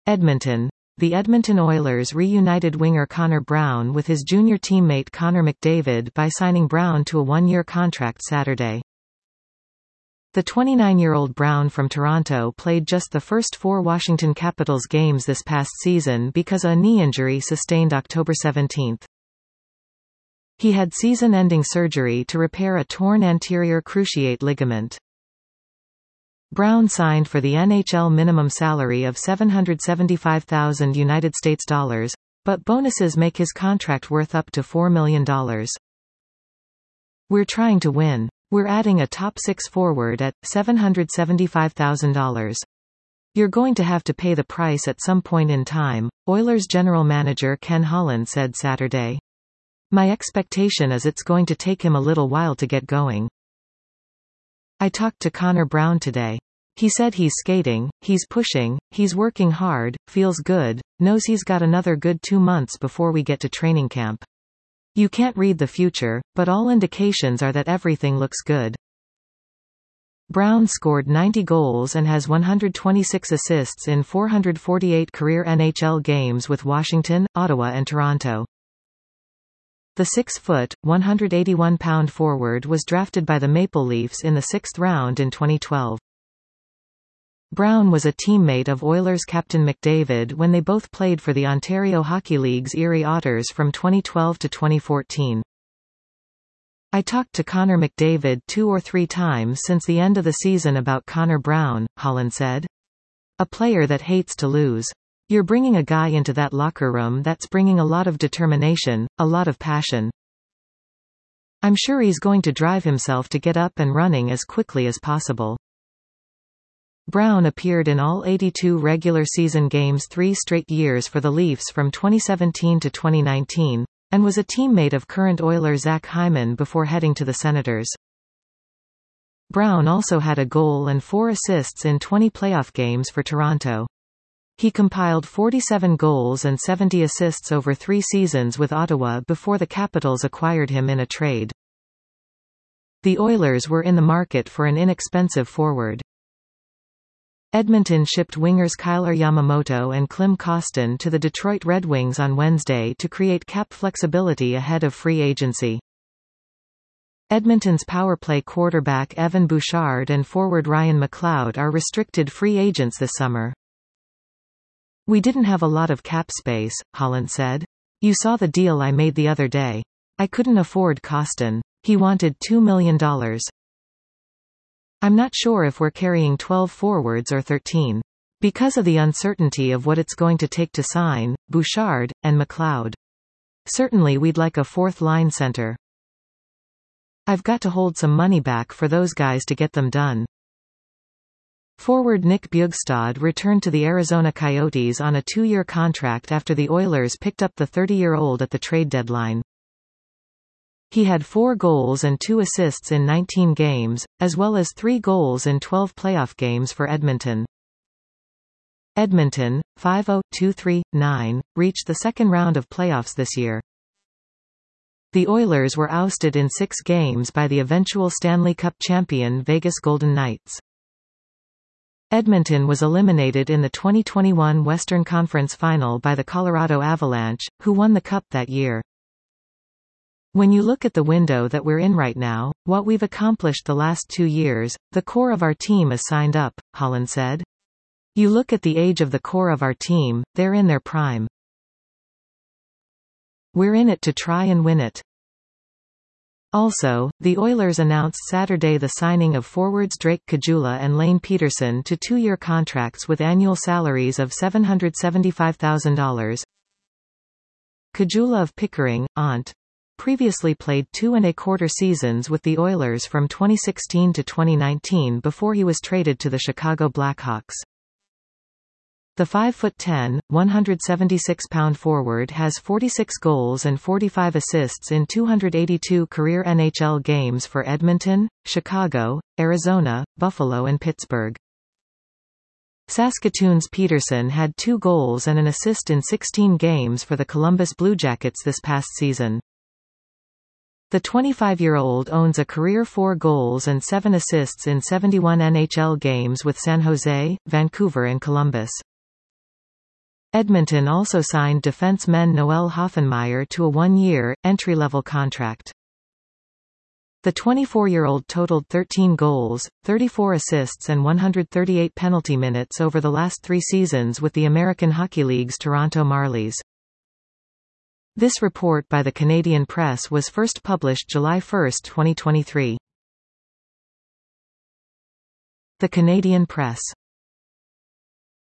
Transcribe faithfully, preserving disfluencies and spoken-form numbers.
Edmonton. The Edmonton Oilers reunited winger Connor Brown with his junior teammate Connor McDavid by signing Brown to a one-year contract Saturday. The twenty-nine-year-old Brown from Toronto played just the first four Washington Capitals games this past season because of a knee injury sustained October seventeenth. He had season-ending surgery to repair a torn anterior cruciate ligament. Brown signed for the N H L minimum salary of seven hundred seventy-five thousand United States dollars, but bonuses make his contract worth up to four million dollars. We're trying to win. We're adding a top six forward at seven hundred seventy-five thousand dollars. You're going to have to pay the price at some point in time, Oilers general manager Ken Holland said Saturday. My expectation is it's going to take him a little while to get going. I talked to Connor Brown today. He said he's skating, he's pushing, he's working hard, feels good, knows he's got another good two months before we get to training camp. You can't read the future, but all indications are that everything looks good. Brown scored ninety goals and has one hundred twenty-six assists in four hundred forty-eight career N H L games with Washington, Ottawa and Toronto. The six-foot, one hundred eighty-one pound forward was drafted by the Maple Leafs in the sixth round in twenty twelve. Brown was a teammate of Oilers captain McDavid when they both played for the Ontario Hockey League's Erie Otters from twenty twelve to twenty fourteen. I talked to Connor McDavid two or three times since the end of the season about Connor Brown, Holland said. A player that hates to lose. You're bringing a guy into that locker room that's bringing a lot of determination, a lot of passion. I'm sure he's going to drive himself to get up and running as quickly as possible. Brown appeared in all eighty-two regular season games three straight years for the Leafs from twenty seventeen to twenty nineteen, and was a teammate of current Oiler Zach Hyman before heading to the Senators. Brown also had a goal and four assists in twenty playoff games for Toronto. He compiled forty-seven goals and seventy assists over three seasons with Ottawa before the Capitals acquired him in a trade. The Oilers were in the market for an inexpensive forward. Edmonton shipped wingers Kailer Yamamoto and Klim Kostin to the Detroit Red Wings on Wednesday to create cap flexibility ahead of free agency. Edmonton's powerplay quarterback Evan Bouchard and forward Ryan McLeod are restricted free agents this summer. We didn't have a lot of cap space, Holland said. You saw the deal I made the other day. I couldn't afford Kostin. He wanted two million dollars. I'm not sure if we're carrying twelve forwards or thirteen. Because of the uncertainty of what it's going to take to sign Bouchard and McLeod. Certainly we'd like a fourth line center. I've got to hold some money back for those guys to get them done. Forward Nick Bjugstad returned to the Arizona Coyotes on a two-year contract after the Oilers picked up the thirty-year-old at the trade deadline. He had four goals and two assists in nineteen games, as well as three goals in twelve playoff games for Edmonton. Edmonton, five oh, two three, nine, reached the second round of playoffs this year. The Oilers were ousted in six games by the eventual Stanley Cup champion Vegas Golden Knights. Edmonton was eliminated in the twenty twenty-one Western Conference Final by the Colorado Avalanche, who won the Cup that year. When you look at the window that we're in right now, what we've accomplished the last two years, the core of our team is signed up, Holland said. You look at the age of the core of our team, they're in their prime. We're in it to try and win it. Also, the Oilers announced Saturday the signing of forwards Drake Caggiula and Lane Peterson to two-year contracts with annual salaries of seven hundred seventy-five thousand dollars. Caggiula of Pickering, Ont. Previously played two and a quarter seasons with the Oilers from twenty sixteen to twenty nineteen before he was traded to the Chicago Blackhawks. The five foot ten, one hundred seventy-six pound forward has forty-six goals and forty-five assists in two hundred eighty-two career N H L games for Edmonton, Chicago, Arizona, Buffalo and Pittsburgh. Saskatoon's Peterson had two goals and an assist in sixteen games for the Columbus Blue Jackets this past season. The twenty-five-year-old owns a career four goals and seven assists in seventy-one N H L games with San Jose, Vancouver and Columbus. Edmonton also signed defenseman Noel Hoffenmeyer to a one-year, entry-level contract. The twenty-four-year-old totaled thirteen goals, thirty-four assists and one hundred thirty-eight penalty minutes over the last three seasons with the American Hockey League's Toronto Marlies. This report by the Canadian Press was first published July first, twenty twenty-three. The Canadian Press.